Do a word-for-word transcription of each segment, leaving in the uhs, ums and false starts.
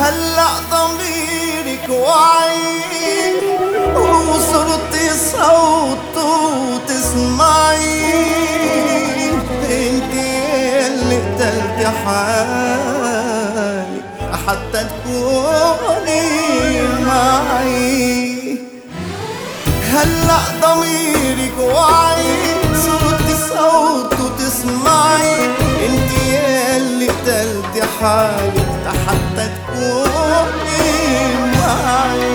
هلأ ضميرك وعي وصرتي صوت وتسمعي، انتي اللي قتلتي حالي حتى تكوني معي. هلأ ضميرك وعي صرتي صوت وتسمعي، انتي اللي قتلتي حالي حتى تكوني معي.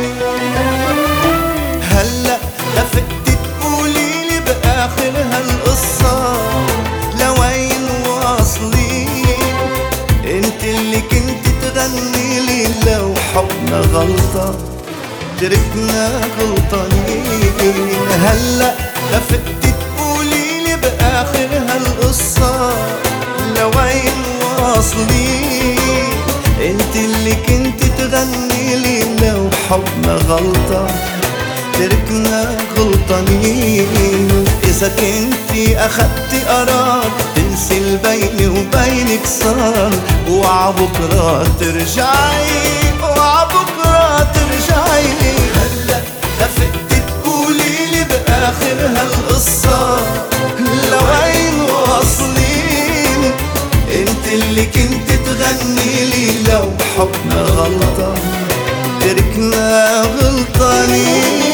هلأ لفتي تقوليلي بآخر هالقصة لوين واصلين، انت اللي كنت تغنيلي لو حبنا غلطة تركنا غلطانين. هلأ لفتي تقوليلي بآخر هالقصة لوين واصلين، انت اللي كنت تغنيلي لو حبنا غلطة تركنا غلطانين. إذا كنتي أخدتي قرار تنسي البيني وبينك صار، وعبكرة ترجعي وعبكرة ترجعي. هلأ لفتي تقوليلي بآخر هالقصة لوين واصلين، انت اللي كنت تغنيلي لو حبنا غلطة تركنا غلطانين.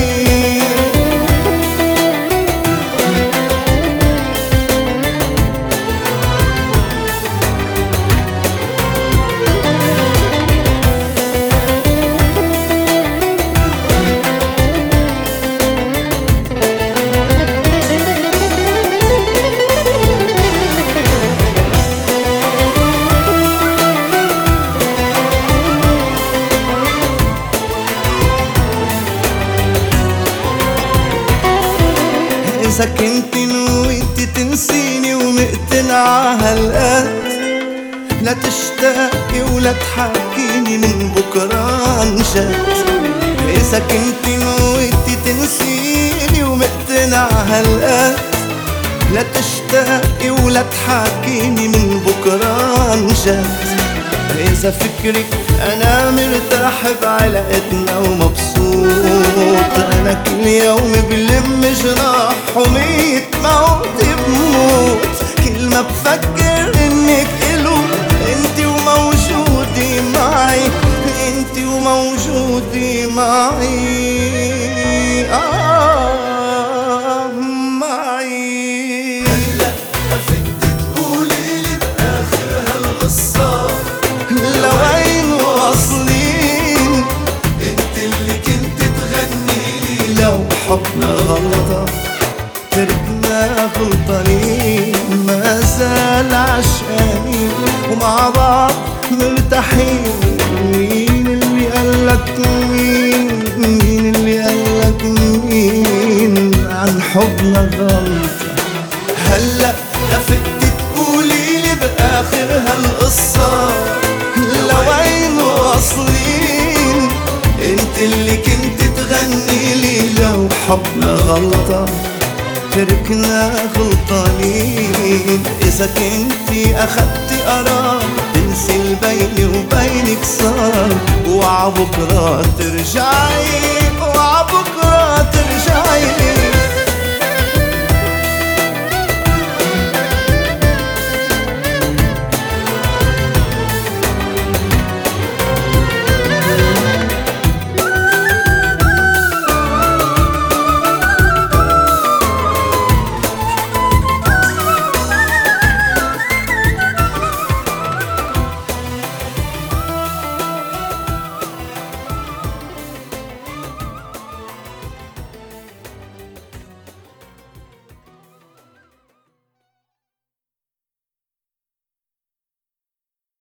إذا كنتي نويتي تنسيني ومقتنعة هالقد، لا تشتاقي ولا تحاكيني من بكرة انجد. إذا كنتي نويتي تنسيني ومقتنعة هالقد، لا تشتاقي ولا تحاكيني من بكرة انجد. إذا فكرك أنا مرتاح بعلاقتنا ومبسوط، أنا كل يوم بلم جراح وميت موت بموت. كل ما بفكر إنك إلو إنتي وموجودي معي، إنتي وموجودي معي آه معي. هلأ لفتي تقوليلي بآخر هالقصة لوين واصلين، انت اللي كنت تغنيلي لو حبنا غلطة تركنا غلطانين. ما زال عشقانين ومع بعض مرتاحين. مين اللي قالك مين، مين اللي قالك مين عن حبنا غلطة. هلأ لفتي تقوليلي بآخر هالقصة لوين واصلين، انت اللي كنت تغنيلي لو حبنا غلطة تركنا غلطانين. إذا كنتي أخدتي قرار تنسي البيني وبينك صار، وعبكرة ترجعي وعبكرة ترجعي.